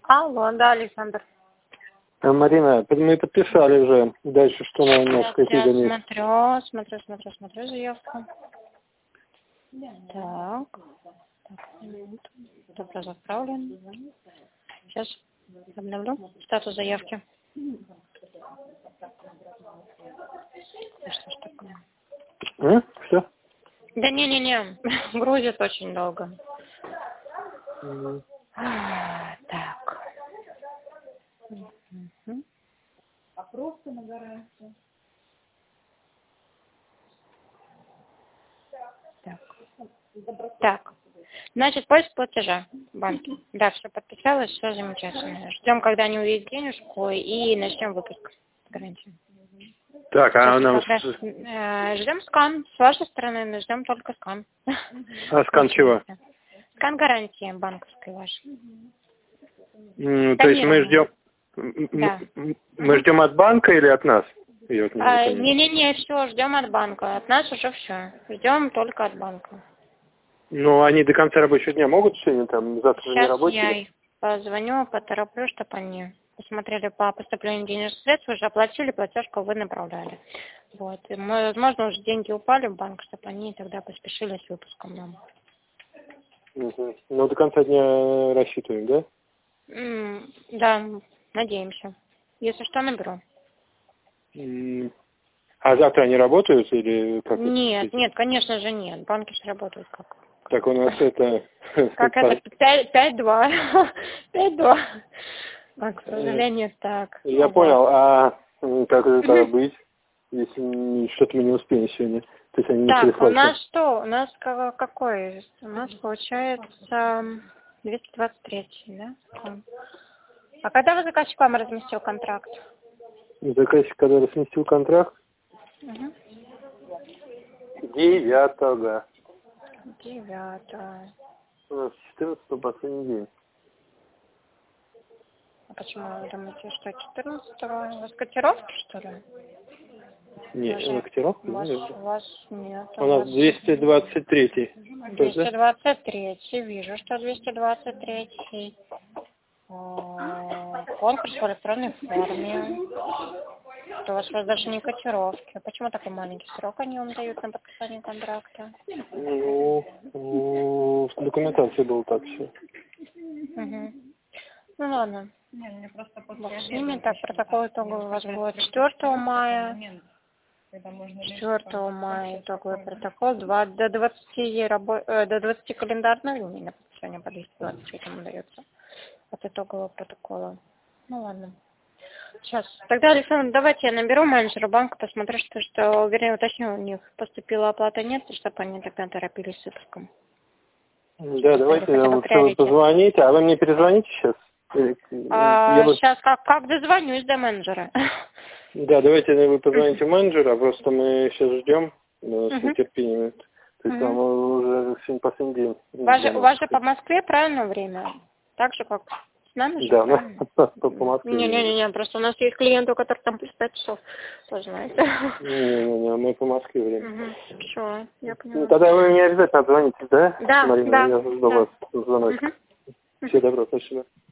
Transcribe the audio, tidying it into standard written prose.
Алло, да, Александр. Марина, мы подписали уже. Дальше что у нас? Какие Я смотрю заявку. Так, минуту. Запрос отправлен. Сейчас обновлю статус заявки. Что ж такое? Все? Да не, грузит очень долго. Так. А просто на гарантию. Так. Значит, поиск платежа в банке. Да, все подписалось, все замечательно. Ждем, когда они увидят денежку, и начнем выпуск гарантии. Так, а нам... Ждем скан. С вашей стороны мы ждем только скан. А скан чего? Скан гарантии банковской вашей. То есть мы ждем... Да. Мы ждем от банка или от нас? Не, все, ждем от банка. От нас уже все. Ждем только от банка. Ну, они до конца рабочего дня могут сегодня, там, завтра же не рабочие? Сейчас я их позвоню, потороплю, чтобы они посмотрели по поступлению денежных средств, уже оплатили, платежку вы направляли. Вот. И возможно, уже деньги упали в банк, чтобы они тогда поспешили с выпуском нам. Угу. Ну, до конца дня рассчитываем, да? Да, надеемся. Если что, наберу. А завтра они работают или как? Нет, конечно же нет. Банки же работают как. Так у нас это... Как это? 5-2. 5-2. К сожалению, так. Я понял. А как это быть, если что-то мы не успеем сегодня? То есть они не так, перехватят? У нас что? У нас какой? У нас получается 223, да? А когда вы заказчик вам разместил контракт? Заказчик, когда разместил контракт? 9-го. 9-го. У нас 14-го последний день. А почему вы думаете, что 14-го? У вас котировки, что ли? Нет, котировки? У вас нет. У нас 223-й. 223-й. Вижу, что 223-й. Конкурс в электронной форме. У вас даже не котировки. Почему такой маленький срок они вам дают на подписание контракта? Ну, в документации было так все. Ну ладно. С ними так, протокол итоговый у вас будет 4 мая. 4 мая итоговый протокол. До 20 календарных дней на подписание по 223 дается от итогового протокола. Ну ладно. Сейчас. Тогда, Александр, давайте я наберу менеджера банка, посмотрю, вернее, уточню, у них поступила оплата, нет, чтобы они тогда торопились с выпуском. Да, давайте лучше позвоните, а вы мне перезвоните сейчас? Сейчас как дозвонюсь до менеджера. Да, давайте вы позвоните менеджеру, а просто мы сейчас ждем с нетерпением. То есть там уже сегодня последний день. У вас же по Москве правильное время? Так же, как с нами? Да, по Москве. Не, просто у нас есть клиенты, у которых там плюс 5 часов, тоже знаете. Не, мы по Москве время. Все, я поняла. Ну, тогда вы мне обязательно отзвоните, да? Да, Марина, да. Я жду вас звонок. Всего доброго, спасибо.